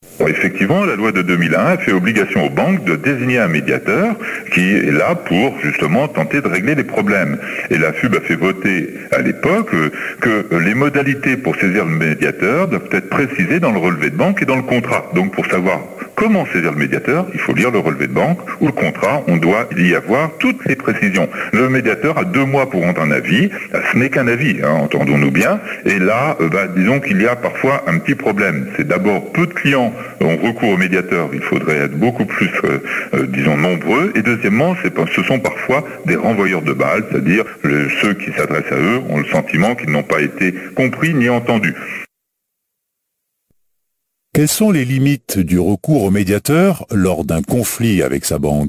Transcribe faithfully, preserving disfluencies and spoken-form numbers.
Bon, effectivement, la loi de deux mille un fait obligation aux banques de désigner un médiateur qui est là pour justement tenter de régler les problèmes. Et la F U B a fait voter à l'époque euh, que les modalités pour saisir le médiateur doivent être précisées dans le relevé de banque et dans le contrat. Donc pour savoir comment saisir le médiateur, il faut lire le relevé de banque ou le contrat, on doit y avoir toutes les précisions. Le médiateur a deux mois pour rendre un avis, ce n'est qu'un avis, hein, entendons-nous bien, et là, euh, bah, disons qu'il y a parfois un petit problème. C'est d'abord peu de clients ont recours au médiateur, il faudrait être beaucoup plus, euh, euh, disons, nombreux, et deuxièmement, c'est, ce sont parfois des renvoyeurs de balles, c'est-à-dire le, ceux qui s'adressent à eux ont le sentiment qu'ils n'ont pas été compris ni entendus. Quelles sont les limites du recours au médiateur lors d'un conflit avec sa banque ?